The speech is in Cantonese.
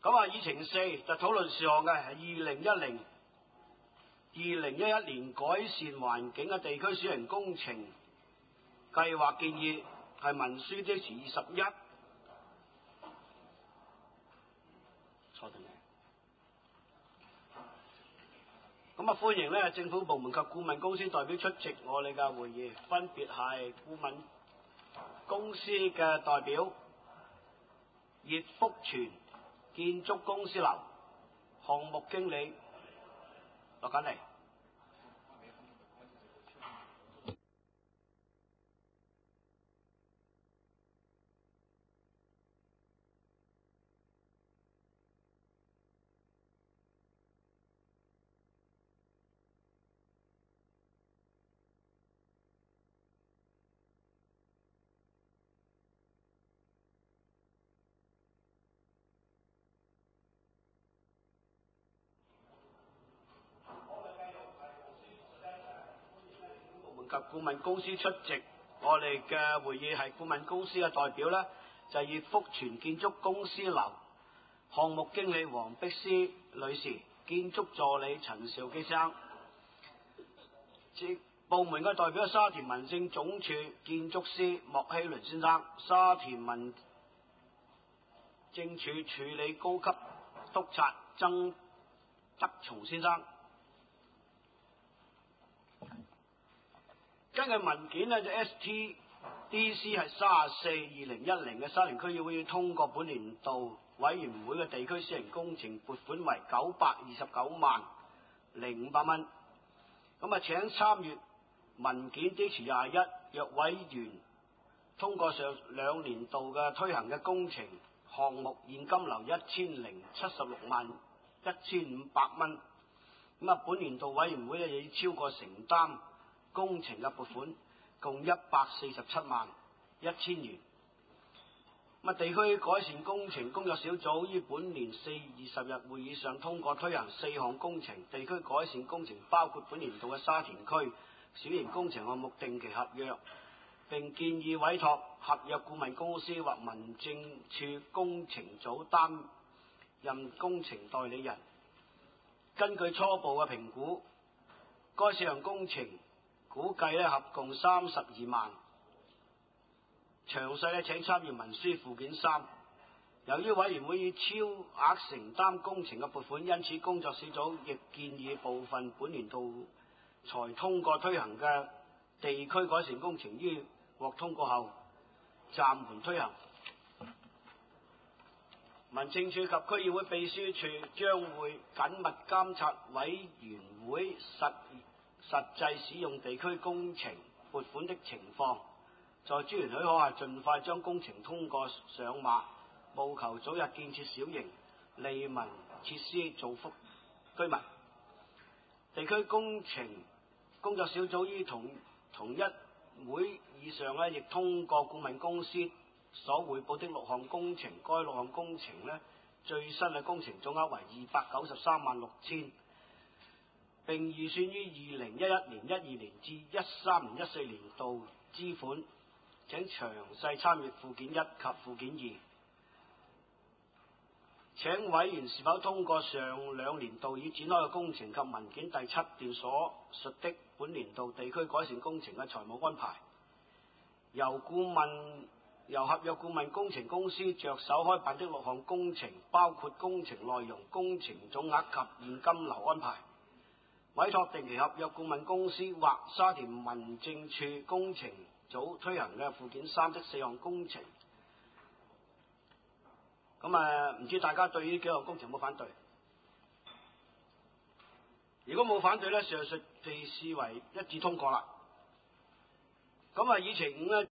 咁啊，議程4就討論事項嘅係2011年改善環境嘅地區小型工程計劃建議，係文書的詞21。坐定。咁啊，歡迎咧政府部門及顧問公司代表出席我哋嘅會議，分別係顧問公司嘅代表葉福全建築公司樓項目經理落緊嚟。及顧問公司出席我哋嘅會議，係顧問公司嘅代表呢就係葉福全建築公司樓項目經理黃碧詩女士，建築助理陳兆基生。部門嘅代表係沙田民政總署建築師莫希倫先生，沙田民政處處理高級督察曾德松先生。根據文件呢，就 STDC 係34/2010嘅沙田區議會要通過本年度委員會嘅地區小型工程撥款為929萬0500蚊。咁啊，請參閱文件 D/21 若委員通過上兩年度嘅推行嘅工程項目，現金流1076萬1500蚊。咁啊，本年度委員會又要超過承擔工程嘅撥款共147萬1000元。咁啊，地區改善工程工作小組於本年4月20日會議上通過推行4項工程地區改善工程，包括本年度嘅沙田區小型工程項目定期合約，並建議委託合約顧問公司或民政處工程組擔任工程代理人。根據初步嘅評估，該4項工程估計咧合共32萬，詳細咧請參閱文書附件3。由於委員會以超額承擔工程嘅撥款，因此工作小組亦建議部分本年度才通過推行嘅地區改善工程於獲通過後暫緩推行。民政處及區議會秘書處將會緊密監察委員會實際使用地區工程撥款的情況，在資源許可下盡快將工程通過上馬，務求早日建設小型利民設施，造福居民。地區工程工作小組於同一會議上亦通過顧問公司所匯報的6項工程，該6項工程最新嘅工程總額為293萬6000，並預算於2011年、12年至13年、14年度支款，請詳細參閱附件1及附件2。請委員是否通過上兩年度已展開嘅工程及文件第7段所述的本年度地區改善工程嘅財務安排，由合約顧問工程公司着手開辦的6項工程，包括工程內容、工程總額及現金流安排，委託定期合約顧問公司或沙田民政處工程組推行嘅附件3的4項工程。咁唔知大家對呢幾項工程有冇反對？如果冇反對呢，上述被視為一致通過啦。咁議程5呢